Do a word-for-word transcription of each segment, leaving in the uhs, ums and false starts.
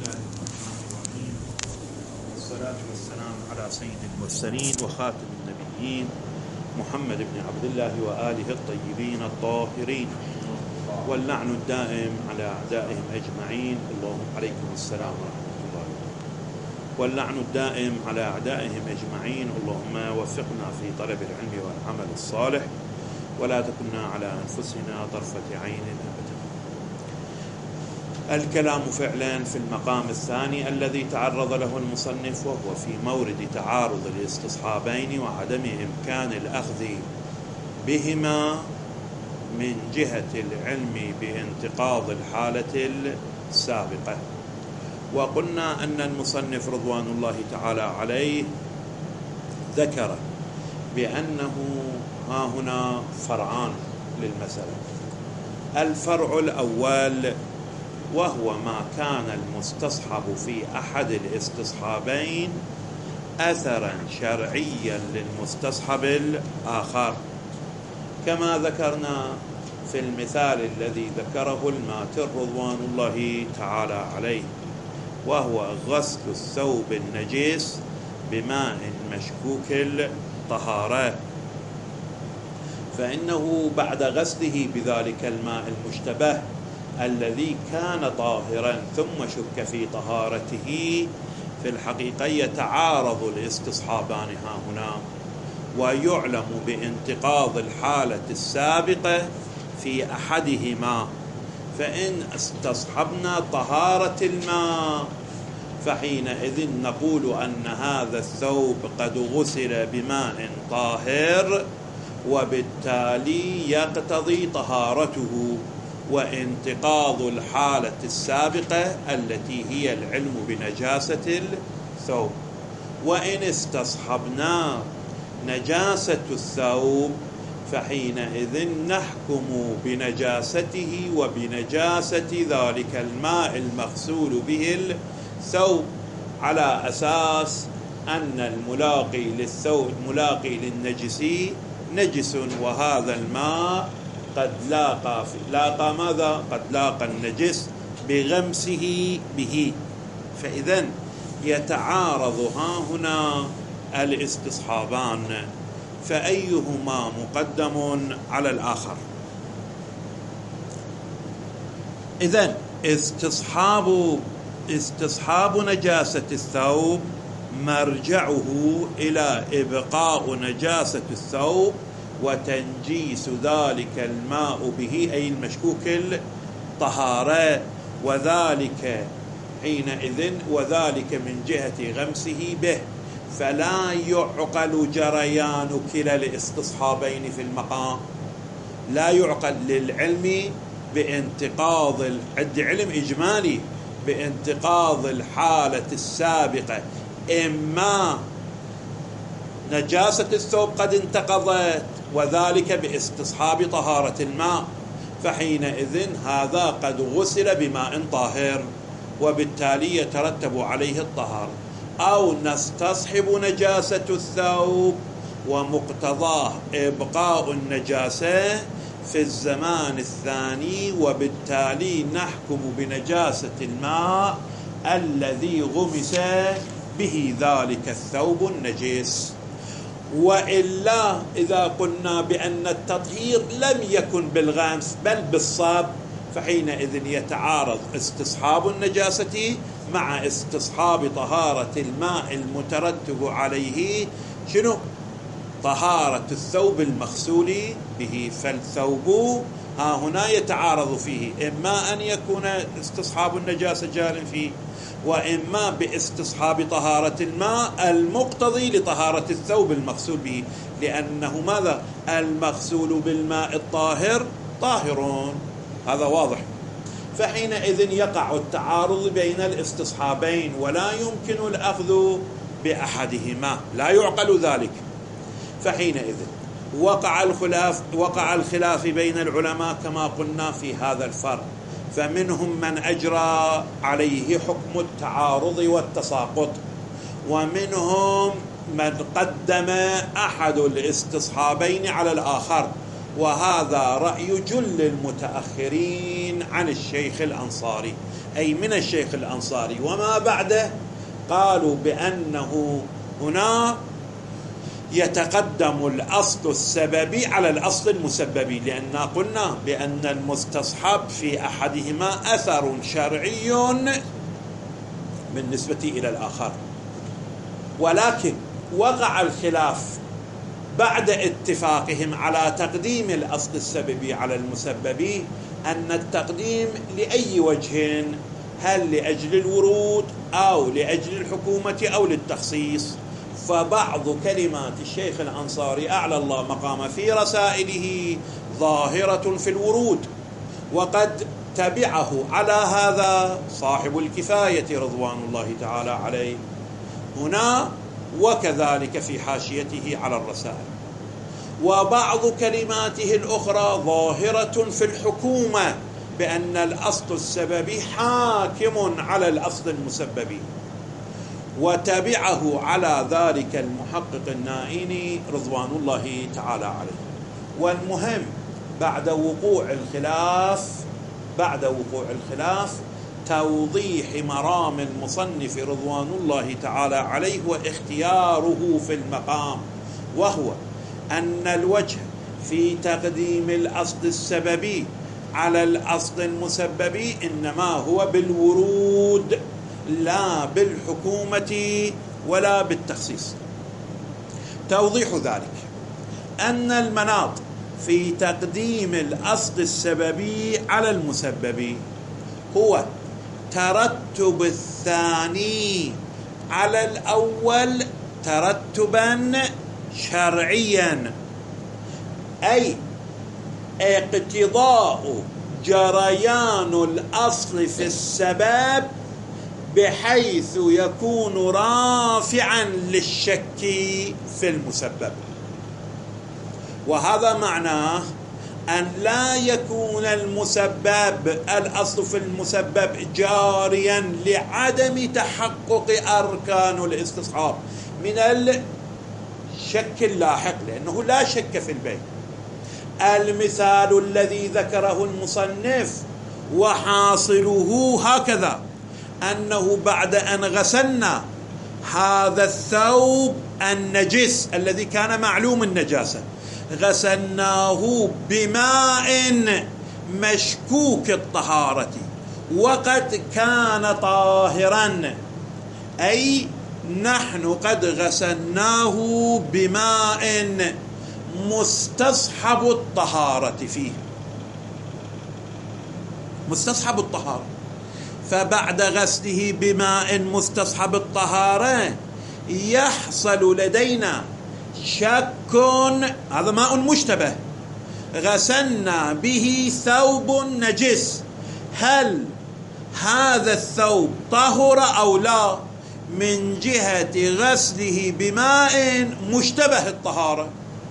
الله الرحمن الرحيم، والصلاة والسلام على سيد المرسلين وخاتم النبيين محمد بن عبد الله وآله الطيبين الطاهرين، واللعن الدائم على أعدائهم أجمعين. اللهم عليكم السلام ورحمة الله وبركاته. واللعن الدائم على أعدائهم أجمعين. اللهم وفقنا في طلب العلم والعمل الصالح، ولا تكلنا على أنفسنا طرفة عين أبدا. الكلام فعلا في المقام الثاني الذي تعرض له المصنف، وهو في مورد تعارض الاستصحابين وعدم إمكان الأخذ بهما من جهة العلم بانتقاض الحالة السابقة. وقلنا أن المصنف رضوان الله تعالى عليه ذكر بأنه ها هنا فرعان للمسألة. الفرع الأول وهو ما كان المستصحب في أحد الاستصحابين أثرا شرعيا للمستصحب الآخر، كما ذكرنا في المثال الذي ذكره الماتر رضوان الله تعالى عليه، وهو غسل الثوب النجس بماء مشكوك الطهارة، فإنه بعد غسله بذلك الماء المشتبه الذي كان طاهرا ثم شك في طهارته، في الحقيقة يتعارض الاستصحابان ها هنا، ويعلم بانتقاض الحالة السابقة في أحدهما. فإن استصحبنا طهارة الماء فحينئذ نقول أن هذا الثوب قد غسل بماء طاهر، وبالتالي يقتضي طهارته وانتقاض الحالة السابقة التي هي العلم بنجاسة الثوب. وإن استصحبنا نجاسة الثوب فحينئذ نحكم بنجاسته وبنجاسة ذلك الماء المغسول به الثوب، على أساس أن الملاقي للثوب الملاقي للنجس نجس، وهذا الماء قد لاقى لاقى ماذا؟ قد لاقى النجس بغمسه به. فإذن يتعارض ها هنا الاستصحابان، فأيهما مقدم على الآخر؟ إذن استصحاب استصحاب نجاسة الثوب مرجعه إلى إبقاء نجاسة الثوب وتنجيس ذلك الماء به، أي المشكوك الطهارة، وذلك حينئذ وذلك من جهة غمسه به. فلا يعقل جريان كلا الاستصحابين في المقام، لا يعقل للعلم بانتقاض عند علم إجمالي بانتقاض الحالة السابقة، إما نجاسة الثوب قد انتقضت وذلك باستصحاب طهارة الماء، فحينئذ هذا قد غسل بماء طاهر وبالتالي يترتب عليه الطهارة، أو نستصحب نجاسة الثوب ومقتضاه إبقاء النجاسة في الزمان الثاني، وبالتالي نحكم بنجاسة الماء الذي غمس به ذلك الثوب النجس. وإلا إذا قلنا بأن التطهير لم يكن بالغمس بل بالصب، فحينئذ يتعارض استصحاب النجاسة مع استصحاب طهارة الماء المترتب عليه شنو؟ طهارة الثوب المغسول به. فالثوب ها هنا يتعارض فيه، إما أن يكون استصحاب النجاسة جار فيه، وإما باستصحاب طهارة الماء المقتضي لطهارة الثوب المغسول به، لأنه ماذا؟ المغسول بالماء الطاهر طاهرون، هذا واضح. فحينئذ يقع التعارض بين الاستصحابين ولا يمكن الأخذ بأحدهما، لا يعقل ذلك. فحينئذ وقع الخلاف وقع الخلاف بين العلماء كما قلنا في هذا الفرق، فمنهم من أجرى عليه حكم التعارض والتساقط، ومنهم من قدم أحد الاستصحابين على الآخر، وهذا رأي جل المتأخرين عن الشيخ الأنصاري، أي من الشيخ الأنصاري وما بعده، قالوا بأنه هنا يتقدم الأصل السببي على الأصل المسببي، لأننا قلنا بأن المستصحب في أحدهما أثر شرعي بالنسبة إلى الآخر. ولكن وقع الخلاف بعد اتفاقهم على تقديم الأصل السببي على المسببي، أن التقديم لأي وجه، هل لأجل الورود أو لأجل الحكومة أو للتخصيص. فبعض كلمات الشيخ الأنصاري أعلى الله مقام في رسائله ظاهرة في الورود، وقد تبعه على هذا صاحب الكفاية رضوان الله تعالى عليه هنا، وكذلك في حاشيته على الرسائل. وبعض كلماته الأخرى ظاهرة في الحكومة، بأن الأصل السببي حاكم على الأصل المسببي، وتبعه على ذلك المحقق النائيني رضوان الله تعالى عليه. والمهم بعد وقوع الخلاف بعد وقوع الخلاف توضيح مرام المصنف رضوان الله تعالى عليه واختياره في المقام، وهو أن الوجه في تقديم الأصل السببي على الأصل المسببي إنما هو بالورود، لا بالحكومة ولا بالتخصيص. توضيح ذلك أن المناط في تقديم الأصل السببي على المسببي هو ترتب الثاني على الأول ترتبا شرعيا، أي اقتضاء جريان الأصل في السبب بحيث يكون رافعا للشك في المسبب. وهذا معناه أن لا يكون المسبب الأصل في المسبب جاريا لعدم تحقق أركان الاستصحاب من الشك اللاحق، لأنه لا شك في البيع. المثال الذي ذكره المصنف وحاصله هكذا، أنه بعد أن غسلنا هذا الثوب النجس الذي كان معلوم النجاسة، غسلناه بماء مشكوك الطهارة وقد كان طاهرا، أي نحن قد غسلناه بماء مستصحب الطهارة فيه، مستصحب الطهارة. فبعد غسله بماء مستصحب الطهارة يحصل لدينا شك، هذا ماء مشتبه غسلنا به ثوب نجس، هل هذا الثوب طهر أو لا، من جهة غسله بماء مشتبه الطهارة.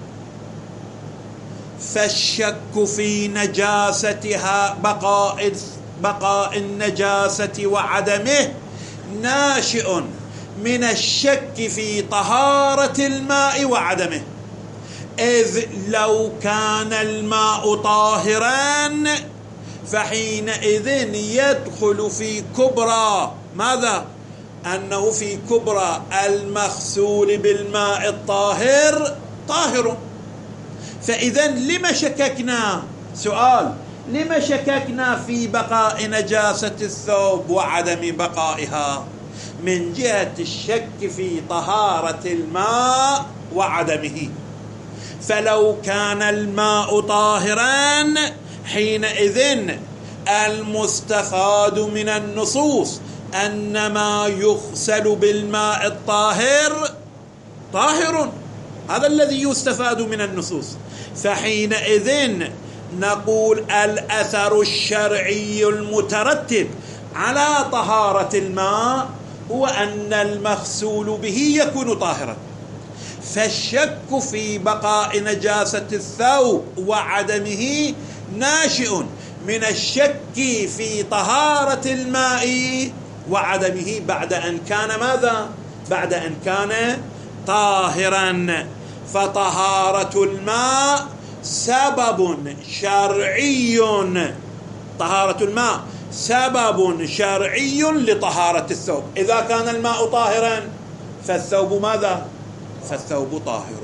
فالشك في نجاستها بقاء بقاء النجاسة وعدمه ناشئ من الشك في طهارة الماء وعدمه، إذ لو كان الماء طاهرا فحينئذ يدخل في كبرى ماذا؟ أنه في كبرى المغسول بالماء الطاهر طاهر. فإذا لما شككنا؟ سؤال، لما شككنا في بقاء نجاسة الثوب وعدم بقائها؟ من جهة الشك في طهارة الماء وعدمه. فلو كان الماء طاهرا حينئذ المستفاد من النصوص أن ما يغسل بالماء الطاهر طاهر، هذا الذي يستفاد من النصوص. فحينئذ نقول الأثر الشرعي المترتب على طهارة الماء هو أن المغسول به يكون طاهرا. فالشك في بقاء نجاسة الثوب وعدمه ناشئ من الشك في طهارة الماء وعدمه بعد أن كان ماذا؟ بعد أن كان طاهرا. فطهارة الماء سبب شرعي، طهارة الماء سبب شرعي لطهارة الثوب. إذا كان الماء طاهرا فالثوب ماذا؟ فالثوب طاهر.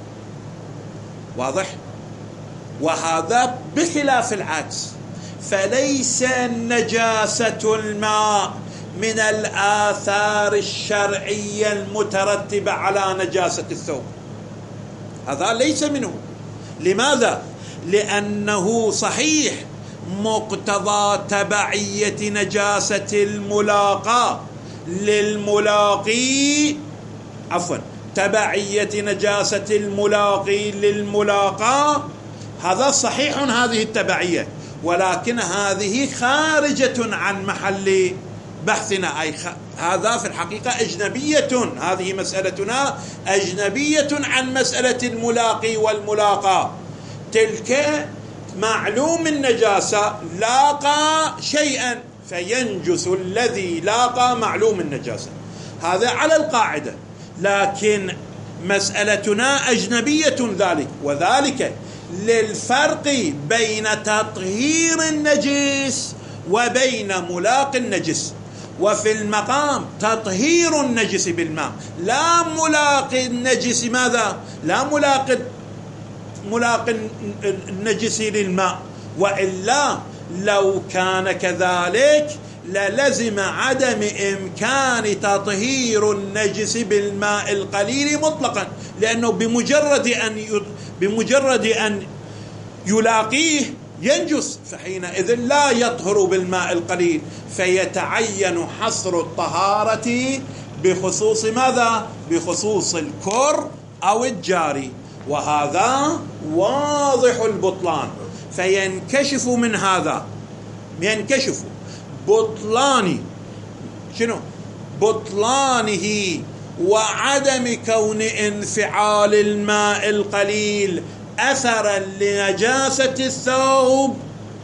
واضح؟ وهذا بخلاف العكس، فليس نجاسة الماء من الآثار الشرعية المترتبة على نجاسة الثوب، هذا ليس منه. لماذا؟ لأنه صحيح مقتضى تبعية نجاسة الملاقى للملاقي، عفوا تبعية نجاسة الملاقي للملاقى، هذا صحيح هذه التبعية، ولكن هذه خارجة عن محل بحثنا، أي خ... هذا في الحقيقة أجنبية، هذه مسألتنا أجنبية عن مسألة الملاقي والملاقى. تلك معلوم النجاسة لاقى شيئا فينجس الذي لاقى معلوم النجاسة، هذا على القاعدة، لكن مسألتنا أجنبية ذلك، وذلك للفرق بين تطهير النجس وبين ملاق النجس. وفي المقام تطهير النجس بالماء، لا ملاق النجس ماذا؟ لا ملاق ملاق النجس للماء، وإلا لو كان كذلك للزم عدم إمكان تطهير النجس بالماء القليل مطلقا، لأنه بمجرد أن بمجرد أن يلاقيه ينجس، فحينئذ لا يطهر بالماء القليل، فيتعين حصر الطهارة بخصوص ماذا؟ بخصوص الكر أو الجاري، وهذا واضح البطلان. فينكشف من هذا، ينكشف بطلان شنو؟ بطلانه وعدم كون انفعال الماء القليل أثرا لنجاسة الثوب،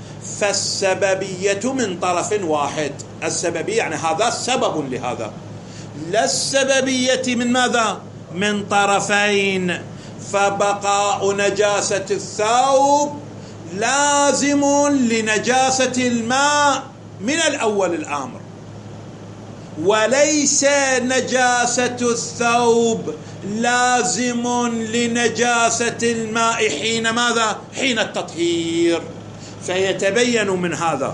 فالسببية من طرف واحد. السببية يعني هذا سبب لهذا، لا السببية من ماذا؟ من طرفين. فبقاء نجاسة الثوب لازم لنجاسة الماء من الأول الأمر، وليس نجاسة الثوب لازم لنجاسة الماء حين ماذا؟ حين التطهير. فيتبين من هذا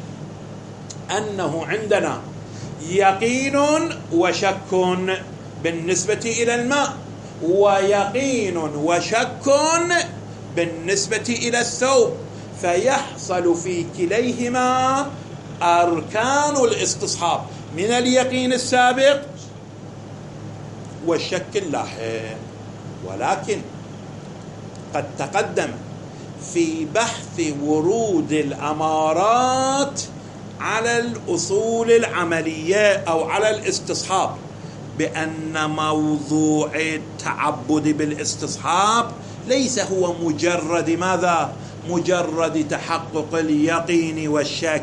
أنه عندنا يقين وشك بالنسبة إلى الماء، ويقين وشك بالنسبة إلى الثوب، فيحصل في كليهما أركان الاستصحاب من اليقين السابق والشك اللاحق. ولكن قد تقدم في بحث ورود الأمارات على الأصول العملية أو على الاستصحاب بأن موضوع التعبد بالاستصحاب ليس هو مجرد ماذا؟ مجرد تحقق اليقين والشك،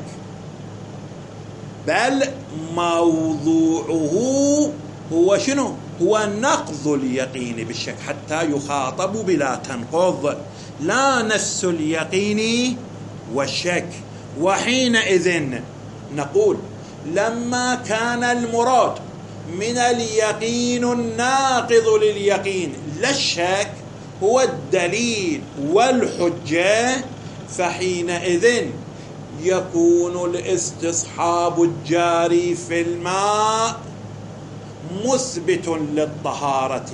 بل موضوعه هو شنو؟ هو نقض اليقين بالشك حتى يخاطب بلا تنقض، لا نفس اليقين والشك. وحينئذ نقول لما كان المراد من اليقين الناقض لليقين لا الشك هو الدليل والحجة، فحينئذ يكون الاستصحاب الجاري في الماء مثبت للطهارة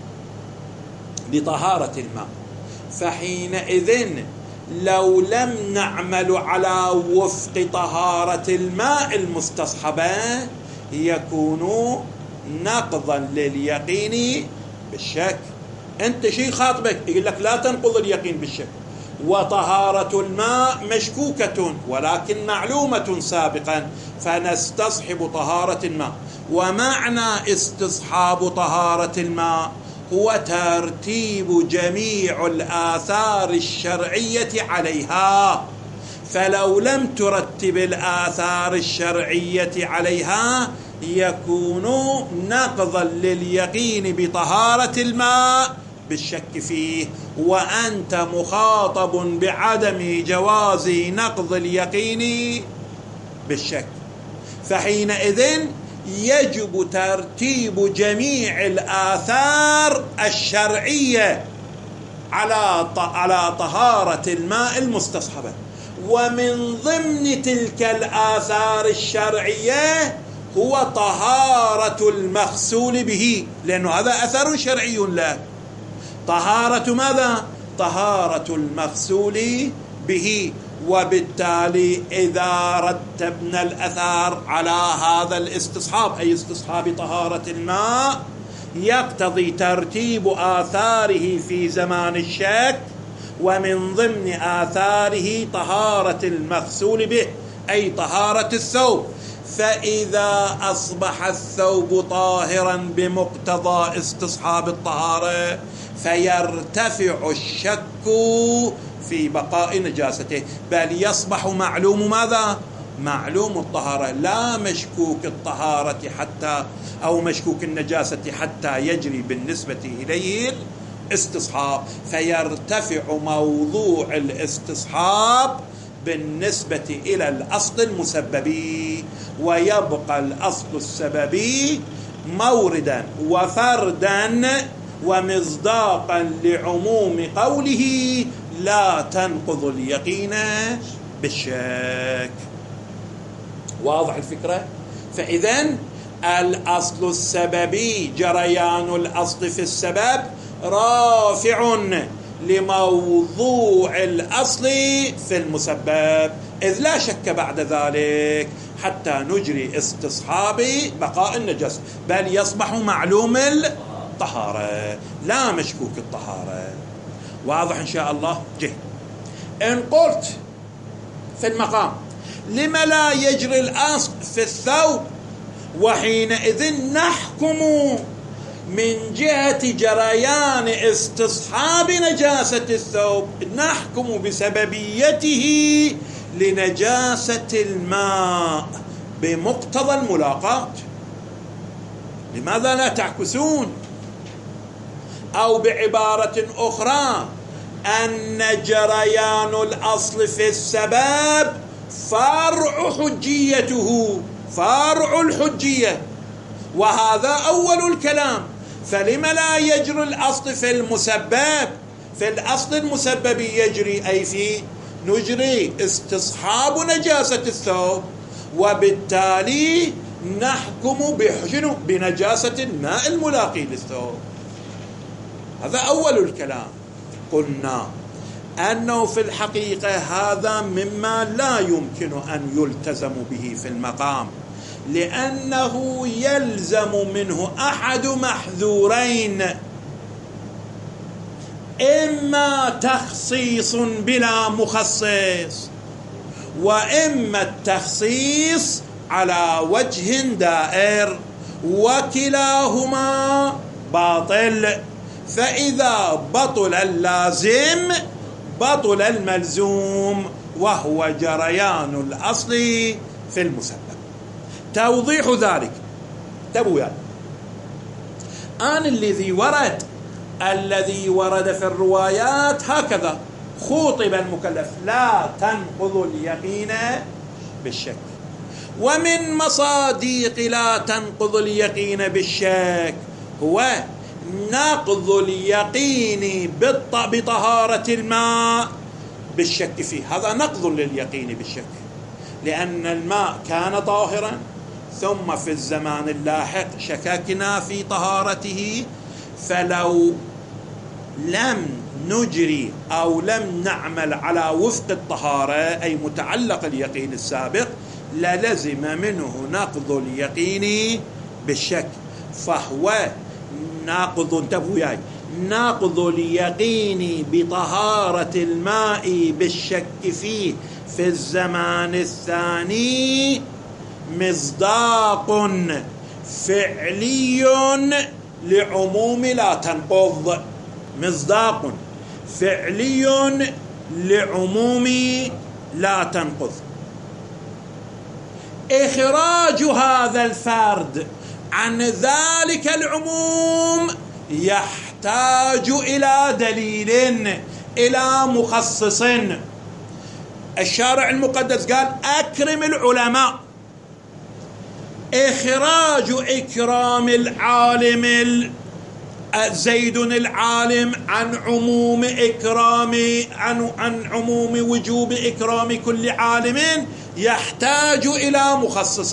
لطهارة الماء. فحينئذ لو لم نعمل على وفق طهارة الماء المستصحبة يكون نقضا لليقين بالشك. انت شيء خاطبك يقول لك لا تنقض اليقين بالشك، وطهارة الماء مشكوكة ولكن معلومة سابقا، فنستصحب طهارة الماء. ومعنى استصحاب طهارة الماء هو ترتيب جميع الآثار الشرعية عليها، فلو لم ترتب الآثار الشرعية عليها يكون نقضا لليقين بطهارة الماء بالشك فيه، وأنت مخاطب بعدم جواز نقض اليقين بالشك. فحينئذ يجب ترتيب جميع الآثار الشرعية على على طهارة الماء المستصحبة، ومن ضمن تلك الآثار الشرعية هو طهارة المغسول به، لأنه هذا أثر شرعي له. طهارة ماذا؟ طهارة المغسول به. وبالتالي إذا رتبنا الأثار على هذا الاستصحاب، أي استصحاب طهارة الماء، يقتضي ترتيب آثاره في زمان الشك، ومن ضمن آثاره طهارة المغسول به، أي طهارة الثوب. فإذا أصبح الثوب طاهرا بمقتضى استصحاب الطهارة، فيرتفع الشك في بقاء نجاسته، بل يصبح معلوم ماذا؟ معلوم الطهارة، لا مشكوك الطهارة حتى أو مشكوك النجاسة حتى يجري بالنسبة إليه الاستصحاب، فيرتفع موضوع الاستصحاب بالنسبة إلى الأصل المسببي، ويبقى الأصل السببي موردا وفردا ومصداقا لعموم قوله لا تنقض اليقين بالشك. واضح الفكرة؟ فإذن الأصل السببي جريان الأصل في السبب رافع لموضوع الأصل في المسبب، إذ لا شك بعد ذلك حتى نجري استصحاب بقاء النجس، بل يصبح معلوم الطهارة لا مشكوك الطهارة. واضح إن شاء الله؟ جه إن قلت في المقام لما لا يجري الأصل في الثوب، وحينئذ نحكم من جهة جريان استصحاب نجاسة الثوب، نحكم بسببيته لنجاسة الماء بمقتضى الملاقاة. لماذا لا تعكسون؟ أو بعبارة أخرى، أن جريان الأصل في السبب فرع حجيته، فرع الحجية، وهذا أول الكلام. فلما لا يجري الأصل في المسبب؟ في الأصل المسبب يجري، أي في نجري استصحاب نجاسة الثوب، وبالتالي نحكم بحجن بنجاسة الماء الملاقي للثوب. هذا أول الكلام. قلنا أنه في الحقيقة هذا مما لا يمكن أن يلتزم به في المقام، لأنه يلزم منه أحد محذورين: إما تخصيص بلا مخصص، وإما التخصيص على وجه دائر، وكلاهما باطل. فإذا بطل اللازم بطل الملزوم، وهو جريان الأصل في المسبب. توضيح ذلك تبويا آن الذي ورد الذي ورد في الروايات هكذا: خوطب المكلف لا تنقض اليقين بالشك. ومن مصادق لا تنقض اليقين بالشك هو نقض اليقين بطهارة الماء بالشك فيه. هذا نقض لليقين بالشك، لأن الماء كان طاهرا، ثم في الزمان اللاحق شككنا في طهارته، فلو لم نجري أو لم نعمل على وفق الطهارة، أي متعلق اليقين السابق، للزم منه نقض اليقين بالشك. فهو ناقض، انتبهوا ياي، ناقض اليقين بطهارة الماء بالشك فيه في الزمان الثاني مصداق فعلي لعموم لا تنقض، مصداق فعلي لعموم لا تنقض. إخراج هذا الفرد عن ذلك العموم يحتاج يحتاج إلى دليل، إلى مخصص. الشارع المقدس قال أكرم العلماء. إخراج إكرام العالم زيد العالم عن عموم إكرام عن, عن عموم وجوب إكرام كل عالم يحتاج إلى مخصص،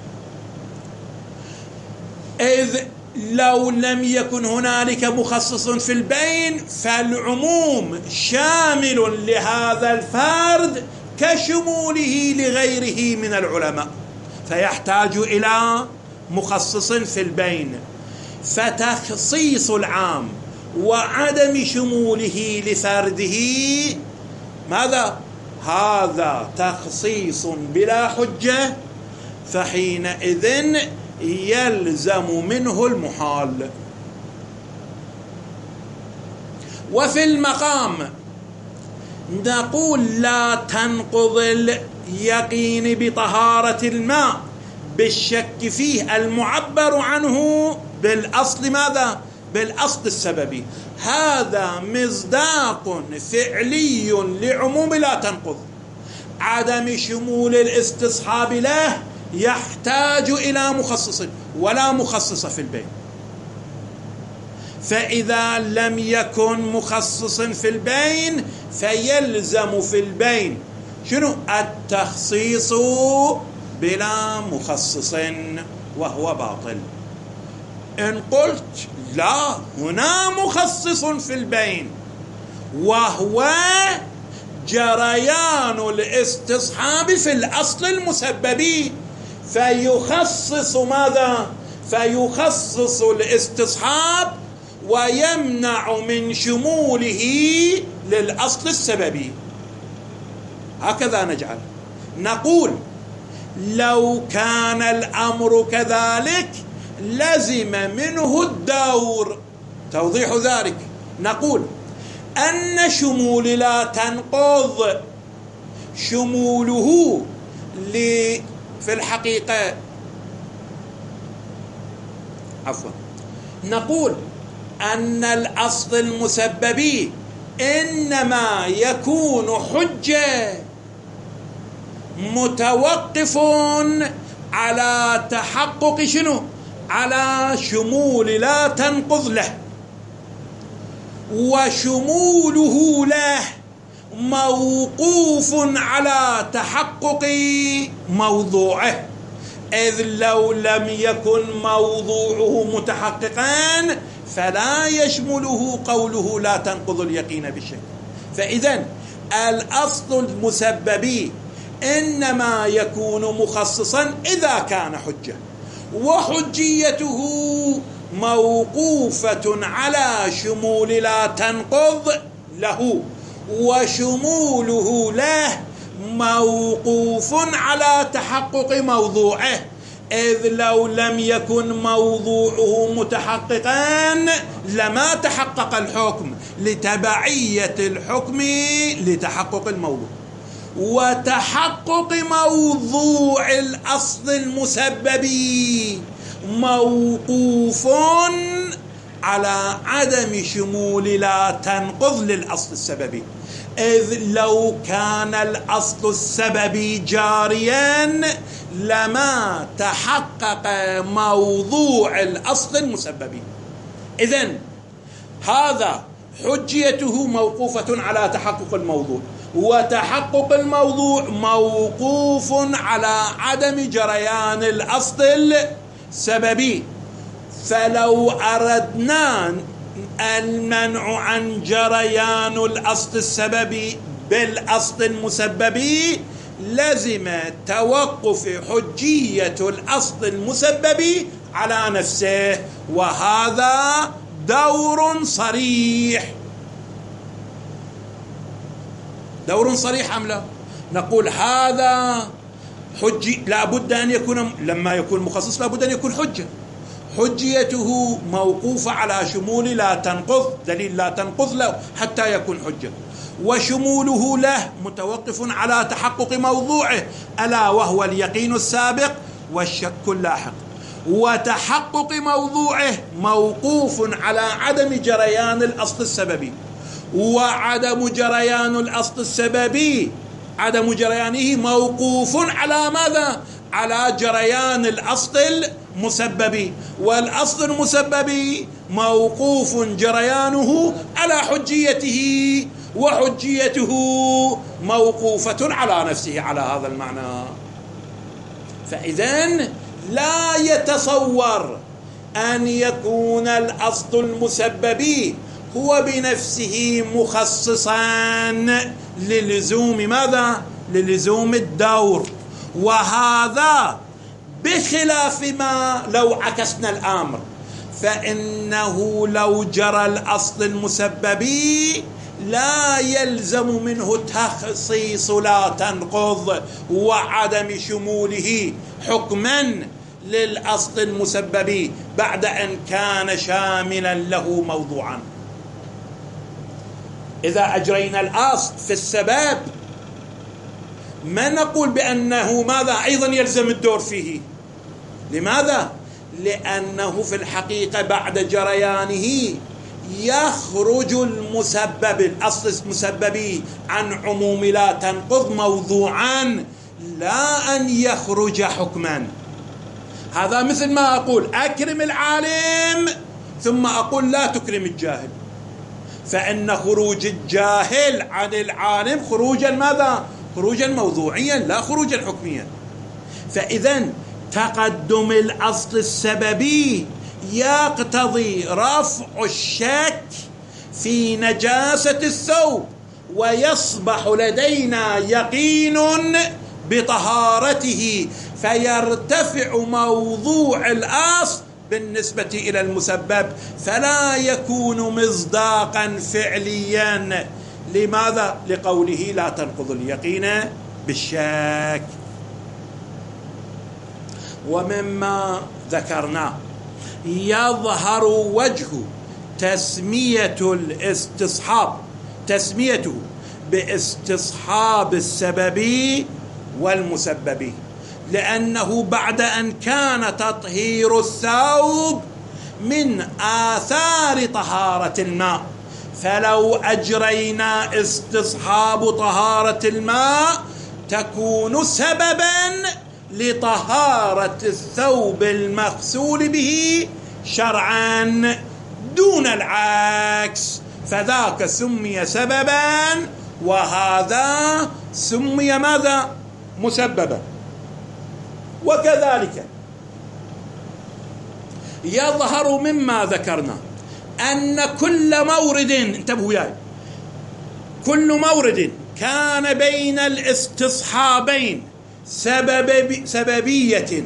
إذ لو لم يكن هنالك مخصص في البين فالعموم شامل لهذا الفرد كشموله لغيره من العلماء، فيحتاج إلى مخصص في البين. فتخصيص العام وعدم شموله لفرده ماذا؟ هذا تخصيص بلا حجة، فحينئذ يلزم منه المحال. وفي المقام نقول لا تنقض اليقين بطهارة الماء بالشك فيه المعبر عنه بالأصل ماذا؟ بالأصل السببي. هذا مصداق فعلي لعموم لا تنقض. عدم شمول الاستصحاب له يحتاج إلى مخصص، ولا مخصص في البين. فإذا لم يكن مخصص في البين فيلزم في البين شنو؟ التخصيص بلا مخصص، وهو باطل. إن قلت لا، هنا مخصص في البين وهو جريان الاستصحاب في الأصل المسببي، فيخصص ماذا؟ فيخصص الاستصحاب ويمنع من شموله للأصل السببي. هكذا نجعل. نقول لو كان الأمر كذلك لزم منه الدور. توضيح ذلك نقول أن شمول لا تنقض شموله في الحقيقة عفوا نقول أن الأصل المسببي إنما يكون حجة متوقف على تحقق شنو؟ على شمول لا تنقض له، وشموله له موقوف على تحقق موضوعه، إذ لو لم يكن موضوعه متحققا فلا يشمله قوله لا تنقض اليقين بالشك. فإذن الأصل المسببي إنما يكون مخصصا إذا كان حجة، وحجيته موقوفة على شمول لا تنقض له، وشموله له موقوف على تحقق موضوعه، إذ لو لم يكن موضوعه متحققا لما تحقق الحكم لتبعية الحكم لتحقق الموضوع. وتحقق موضوع الأصل المسببي موقوف على عدم شمول لا تنقض للأصل السببي، إذ لو كان الأصل السببي جاريا لما تحقق موضوع الأصل المسببي. إذن هذا حجيته موقوفة على تحقق الموضوع، وتحقق الموضوع موقوف على عدم جريان الأصل السببي. فلو أردنا المنع عن جريان الأصل السببي بالأصل المسببي لزم توقف حجية الأصل المسببي على نفسه، وهذا دور صريح. دور صريح أم لا؟ نقول هذا حجي، لا بد أن يكون، لما يكون مخصص لا بد أن يكون حجة. حجيته موقوفة على شمول لا تنقض، دليل لا تنقض له حتى يكون حجة، وشموله له متوقف على تحقق موضوعه ألا وهو اليقين السابق والشك اللاحق. وتحقق موضوعه موقوف على عدم جريان الأصل السببي، وعدم جريان الأصل السببي عدم جريانه موقوف على ماذا؟ على جريان الأصل المسببي، والأصل المسببي موقوف جريانه على حجيته، وحجيته موقوفة على نفسه على هذا المعنى. فإذن لا يتصور أن يكون الأصل المسببي هو بنفسه مخصصا للزوم ماذا؟ للزوم الدور، وهذا بخلاف ما لو عكسنا الأمر، فإنه لو جرى الأصل المسببي لا يلزم منه تخصيص لا تنقض وعدم شموله حكما للأصل المسببي بعد أن كان شاملا له موضوعا. إذا أجرينا الأصل في السبب ما نقول بأنه ماذا أيضا يلزم الدور فيه. لماذا؟ لأنه في الحقيقة بعد جريانه يخرج المسبب الأصل المسببي عن عموم لا تنقض موضوعا، لا أن يخرج حكما. هذا مثل ما أقول أكرم العالم ثم أقول لا تكرم الجاهل، فإن خروج الجاهل عن العالم خروجا ماذا؟ خروجا موضوعيا لا خروجا حكميا. فإذن تقدم الأصل السببي يقتضي رفع الشك في نجاسة الثوب، ويصبح لدينا يقين بطهارته، فيرتفع موضوع الأصل بالنسبة إلى المسبب، فلا يكون مصداقا فعليا. لماذا؟ لقوله لا تنقض اليقين بالشك. ومما ذكرناه يظهر وجه تسمية الاستصحاب تسميته باستصحاب السببي والمسببي، لأنه بعد أن كان تطهير الثوب من آثار طهارة الماء، فلو أجرينا استصحاب طهارة الماء تكون سببا لطهارة الثوب المغسول به شرعا دون العكس، فذاك سمي سببا وهذا سمي ماذا؟ مسببا. وكذلك يظهر مما ذكرنا أن كل مورد، انتبهوا وياي، كل مورد كان بين الاستصحابين سبب سببية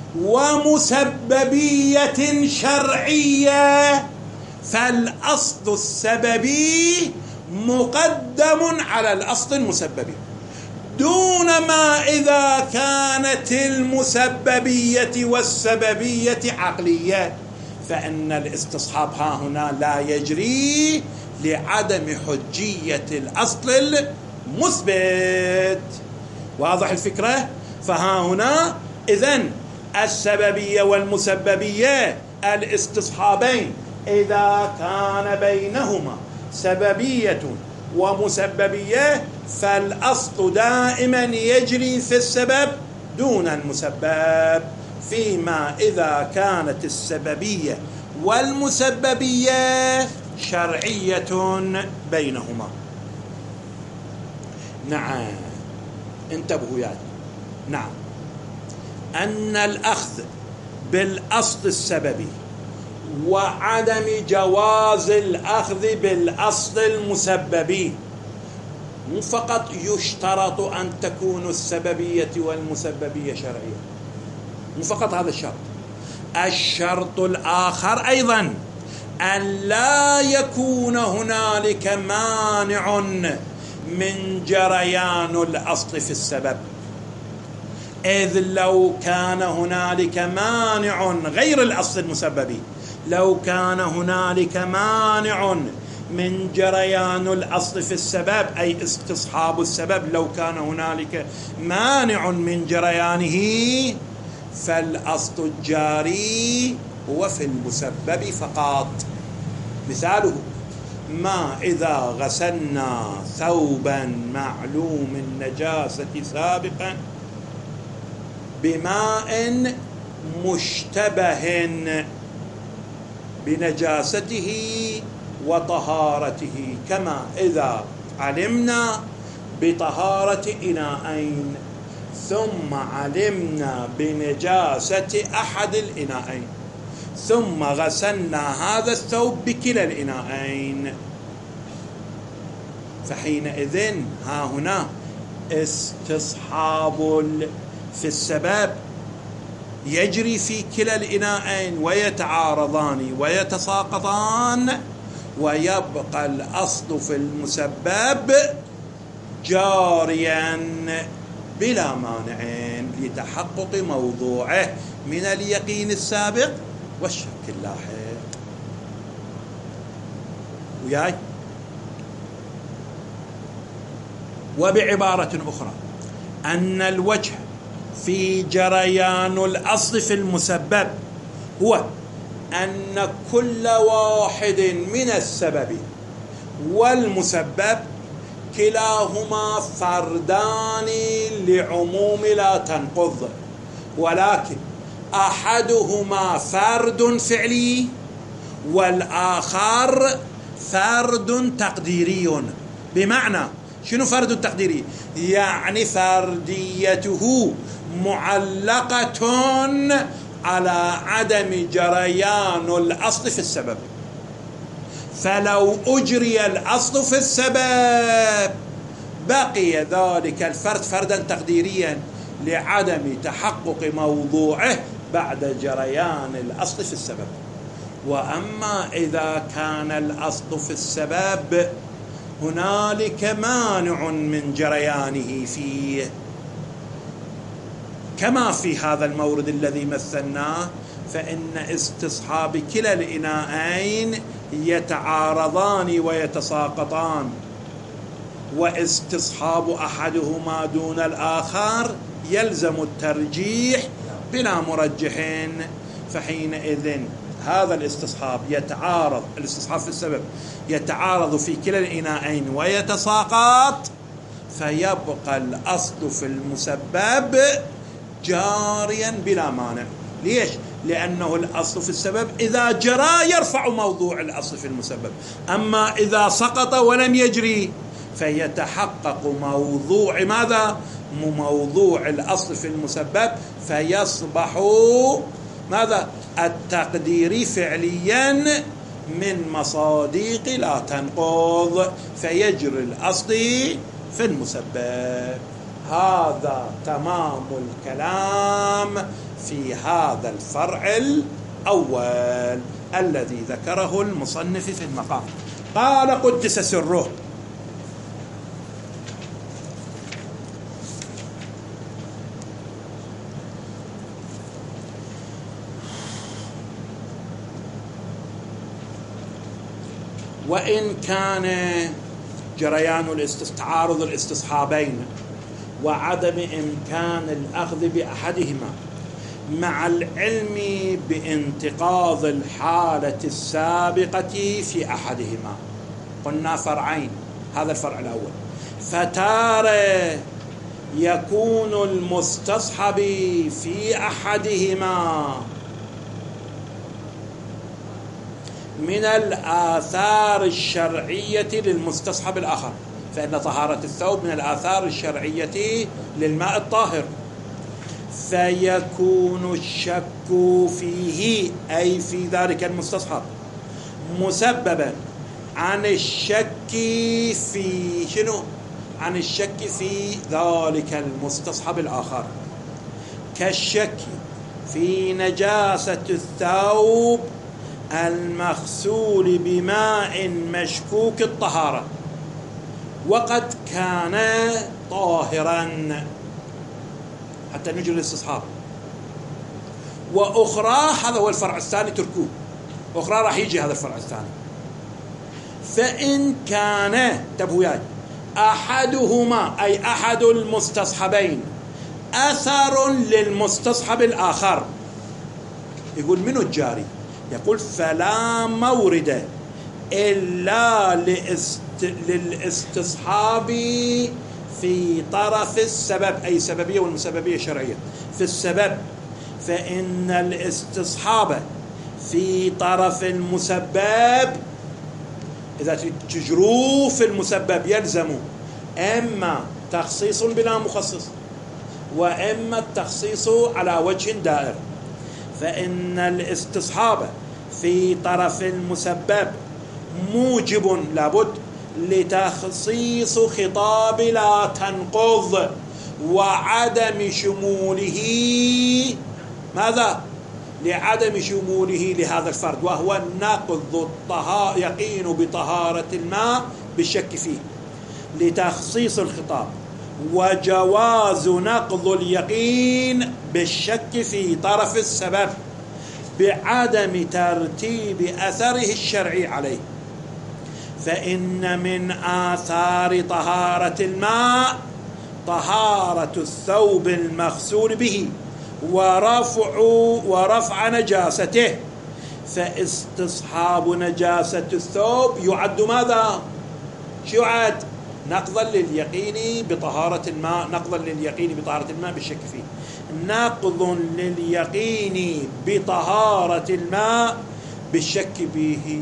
ومسببية شرعية، فالأصل السببي مقدم على الأصل المسببي، دون ما إذا كانت المسببية والسببية عقلية، فإن الاستصحاب ها هنا لا يجري لعدم حجية الأصل المثبت. واضح الفكرة؟ فها هنا إذن السببية والمسببية الاستصحابين إذا كان بينهما سببية ومسببية فالأصل دائما يجري في السبب دون المسبب، فيما إذا كانت السببية والمسببية شرعية بينهما. نعم، انتبهوا يعني، نعم، أن الأخذ بالأصل السببي وعدم جواز الأخذ بالأصل المسببي مو فقط يشترط أن تكون السببية والمسببية شرعية، مو فقط هذا الشرط، الشرط الآخر أيضا أن لا يكون هنالك مانع من جريان الأصل في السبب، إذ لو كان هنالك مانع غير الأصل المسببي، لو كان هنالك مانع من جريان الأصل في السبب أي استصحاب السبب، لو كان هنالك مانع من جريانه فالأصل الجاري هو في المسبب فقط. مثاله: ما إذا غسلنا ثوبا معلوم النجاسة سابقا بماء مشتبه بنجاسته وطهارته، كما إذا علمنا بطهارة إناءين ثم علمنا بنجاسة أحد الإناءين ثم غسلنا هذا الثوب بكلا الإناءين، فحينئذ ها هنا استصحاب في السبب يجري في كلا الإناءين ويتعارضان ويتساقطان، ويبقى الأصل في المسبب جاريا بلا مانع لتحقق موضوعه من اليقين السابق والشك اللاحق. وياي؟ وبعبارة أخرى أن الوجه في جريان الأصل في المسبب هو أن كل واحد من السبب والمسبب كلاهما فردان لعموم لا تنقض، ولكن أحدهما فرد فعلي والآخر فرد تقديري. بمعنى شنو فرد تقديري؟ يعني فرديته معلقة على عدم جريان الأصل في السبب، فلو أجري الأصل في السبب بقي ذلك الفرد فردا تقديريا لعدم تحقق موضوعه بعد جريان الأصل في السبب. وأما إذا كان الأصل في السبب هنالك مانع من جريانه فيه، كما في هذا المورد الذي مثلناه، فإن استصحاب كلا الإناءين يتعارضان ويتساقطان، واستصحاب أحدهما دون الآخر يلزم الترجيح بلا مرجح، فحينئذ هذا الاستصحاب يتعارض، الاستصحاب في السبب يتعارض في كلا الإناءين ويتساقط، فيبقى الأصل في المسبب جاريا بلا مانع. ليش؟ لأنه الأصل في السبب إذا جرى يرفع موضوع الأصل في المسبب، أما إذا سقط ولم يجري فيتحقق موضوع ماذا؟ موضوع الأصل في المسبب، فيصبح ماذا؟ التقدير فعليا من مصادق لا تنقض، فيجري الأصل في المسبب. هذا تمام الكلام في هذا الفرع الأول الذي ذكره المصنف في المقام. قال قدس سره: وإن كان جريان تعارض الاستصحابين وعدم إمكان الأخذ بأحدهما مع العلم بانتقاض الحالة السابقة في أحدهما، قلنا فرعين، هذا الفرع الأول، فتارة يكون المستصحب في أحدهما من الآثار الشرعية للمستصحب الآخر، فإن طهارة الثوب من الآثار الشرعية للماء الطاهر، فيكون الشك فيه أي في ذلك المستصحب مسببا عن الشك في شنو؟ عن الشك في ذلك المستصحب الآخر، كالشك في نجاسة الثوب المغسول بماء مشكوك الطهارة وقد كان طاهرا، حتى نجري الاستصحاب. وأخرى، هذا هو الفرع الثاني، تركوه، أخرى راح يجي هذا الفرع الثاني. فإن كان تبوياي أحدهما أي أحد المستصحبين أثر للمستصحب الآخر. يقول منو الجاري؟ يقول فلا مورد إلا للاستصحاب في طرف السبب، أي سببية والمسببية شرعية في السبب، فإن الاستصحاب في طرف المسبب إذا تجروا في المسبب يلزم إما تخصيص بلا مخصص وإما التخصيص على وجه دائر. فإن الاستصحاب في طرف المسبب موجب لابد لتخصيص خطاب لا تنقض وعدم شموله، ماذا؟ لعدم شموله لهذا الفرد، وهو نقض الطهارة، يقين بطهارة الماء بالشك فيه، لتخصيص الخطاب، وجواز نقض اليقين بالشك في طرف السبب بعدم ترتيب أثره الشرعي عليه. فإن من آثار طهارة الماء طهارة الثوب المغسول به ورفع ورفع نجاسته، فاستصحاب نجاسة الثوب يعد ماذا؟ شو يعد؟ نقضا لليقين بطهارة الماء، نقضا لليقين بطهارة الماء بالشك فيه، نقض لليقين بطهارة الماء بالشك به،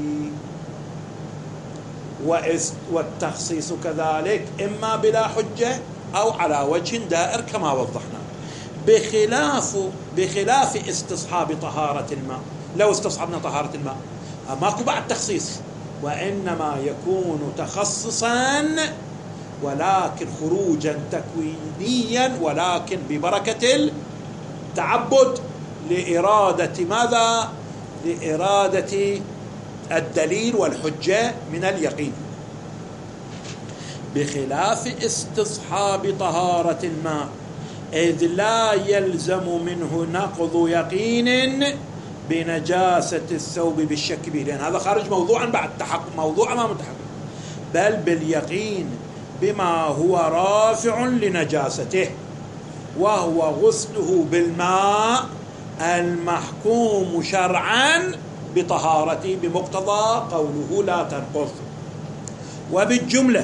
والتخصيص كذلك إما بلا حجة أو على وجه دائر كما وضحنا، بخلاف بخلاف استصحاب طهارة الماء. لو استصحبنا طهارة الماء ماكو بعد تخصيص، وإنما يكون تخصصا ولكن خروجا تكوينيا، ولكن ببركة التعبد لإرادة ماذا؟ لإرادة الدليل والحجة من اليقين، بخلاف استصحاب طهارة الماء إذ لا يلزم منه نقض يقين بنجاسة الثوب بالشك به، لأن هذا خارج موضوعا بعد تحقق، موضوع أمام التحقق، بل باليقين بما هو رافع لنجاسته، وهو غسله بالماء المحكوم شرعا بطهارته بمقتضى قوله لا تنقض. وبالجملة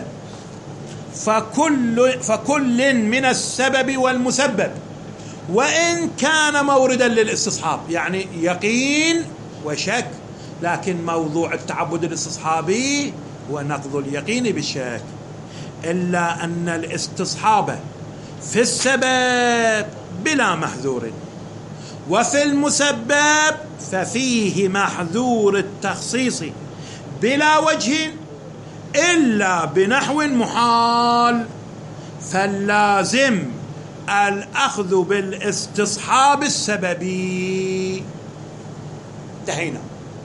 فكل, فكل من السبب والمسبب وإن كان موردا للاستصحاب، يعني يقين وشك، لكن موضوع التعبد الاستصحابي ونقض اليقين بالشك، إلا أن الاستصحاب في السبب بلا محذور، وفي المسبب ففيه محذور التخصيص بلا وجه إلا بنحو محال، فاللازم الأخذ بالاستصحاب السببي. انتهينا.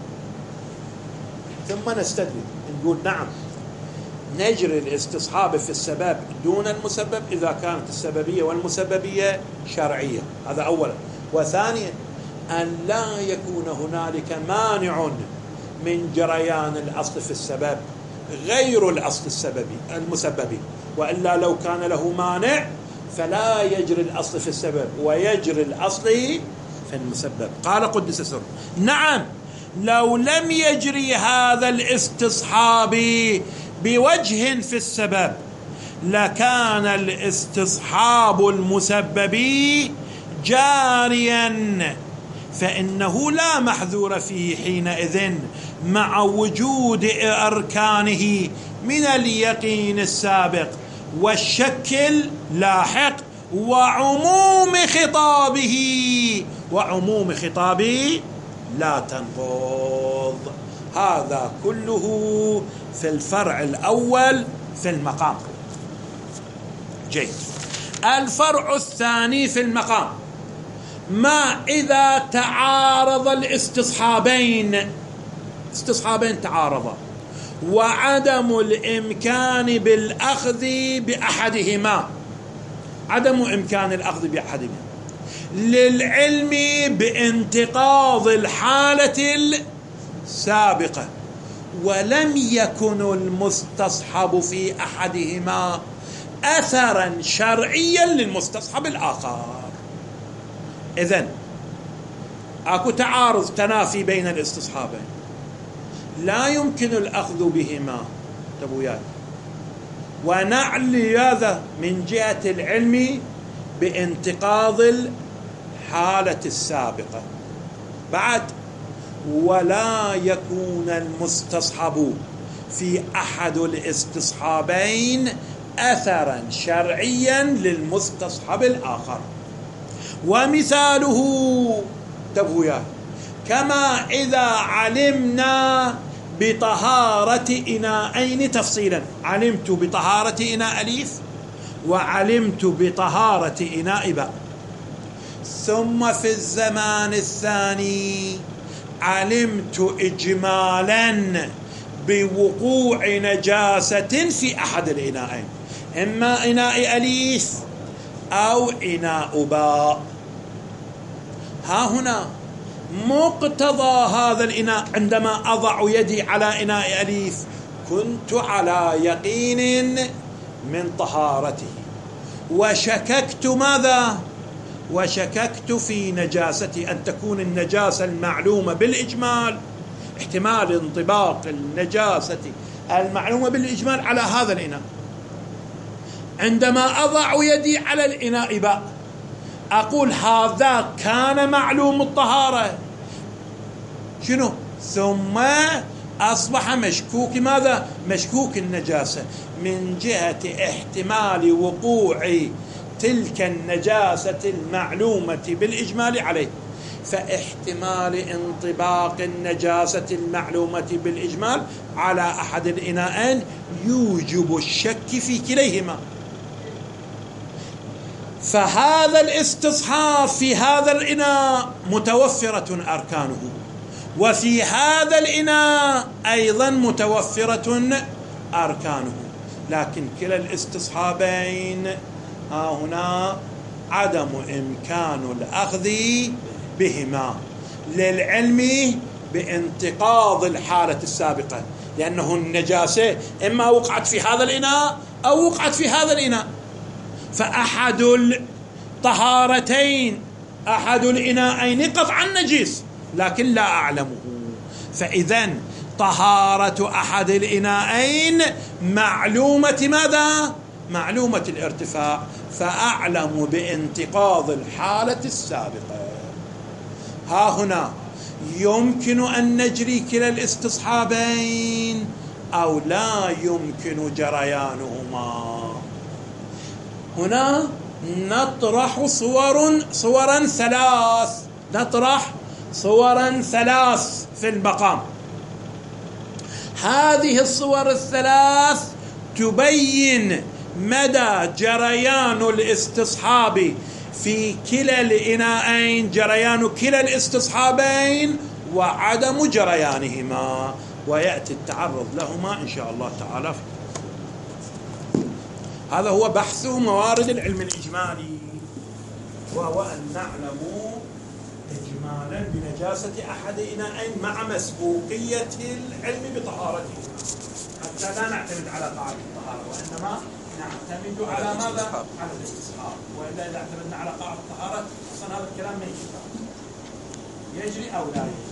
ثم نستدل نقول نعم نجري الاستصحاب في السبب دون المسبب إذا كانت السببية والمسببية شرعية، هذا أولا. وثانيا أن لا يكون هنالك مانع من جريان الأصل في السبب غير الأصل السببي المسببي، وإلا لو كان له مانع فلا يجري الأصل في السبب ويجري الأصل في المسبب. قال قدس سره نعم لو لم يجري هذا الاستصحاب بوجه في السبب لكان الاستصحاب المسببي جاريا، فإنه لا محذور فيه حينئذ مع وجود أركانه من اليقين السابق والشك اللاحق وعموم خطابه، وعموم خطابه لا تنقض. هذا كله في الفرع الأول في المقام. جيد. الفرع الثاني في المقام ما إذا تعارض الاستصحابين، استصحابين تعارضا وعدم الإمكان بالأخذ بأحدهما، عدم إمكان الأخذ بأحدهما للعلم بانتقاض الحالة السابقة، ولم يكن المستصحب في أحدهما أثرا شرعيا للمستصحب الآخر. إذن أكو تعارض تنافي بين الاستصحابين، لا يمكن الأخذ بهما تبوياي ونعلي هذا من جهة العلم بانتقاض الحالة السابقة بعد، ولا يكون المستصحب في أحد الاستصحابين أثرا شرعيا للمستصحب الآخر. ومثاله تبويا كما إذا علمنا بطهارة إناءين تفصيلا، علمت بطهارة إناء أليف وعلمت بطهارة إناء باء، ثم في الزمان الثاني علمت إجمالا بوقوع نجاسة في أحد الإناءين، إما إناء أليف أو إناء باء. ها هنا مقتضى هذا الإناء عندما أضع يدي على إناء أليف كنت على يقين من طهارته، وشككت ماذا؟ وشككت في نجاسة، أن تكون النجاسة المعلومة بالإجمال، احتمال انطباق النجاسة المعلومة بالإجمال على هذا الإناء. عندما أضع يدي على الإناء باء أقول هذا كان معلوم الطهارة، شنو؟ ثم أصبح مشكوك ماذا؟ مشكوك النجاسة من جهة احتمال وقوع تلك النجاسة المعلومة بالإجمال عليه، فاحتمال انطباق النجاسة المعلومة بالإجمال على أحد الإناءين يوجب الشك في كليهما. فهذا الاستصحاب في هذا الإناء متوفرة أركانه، وفي هذا الإناء أيضا متوفرة أركانه، لكن كلا الاستصحابين ها هنا عدم إمكان الأخذ بهما للعلم بانتقاض الحالة السابقة، لأنه النجاسة إما وقعت في هذا الإناء أو وقعت في هذا الإناء، فأحد الطهارتين أحد الإناءين قطعا نجيس لكن لا أعلمه، فإذن طهارة أحد الإناءين معلومة ماذا؟ معلومة الارتفاع، فأعلم بانتقاض الحالة السابقة. ها هنا يمكن أن نجري كلا الاستصحابين أو لا يمكن جريانهما. هنا نطرح صور صورا ثلاث نطرح صورا ثلاث في المقام. هذه الصور الثلاث تبين مدى جريان الاستصحاب في كلا الإناءين، جريان كلا الاستصحابين وعدم جريانهما، ويأتي التعرض لهما إن شاء الله تعالى. هذا هو بحث موارد العلم الإجمالي، وهو أن نعلم إجمالا بنجاسة أحد إناءين مع مسبوقية العلم بطهارته، حتى لا نعتمد على قاعدة الطهارة وإنما نعتمد على ماذا؟ على الاستصحاب. وإلا إذا اعتمدنا على قاعدة الطهارة أصلا هذا الكلام ما يجري، يجري أو لا يجري.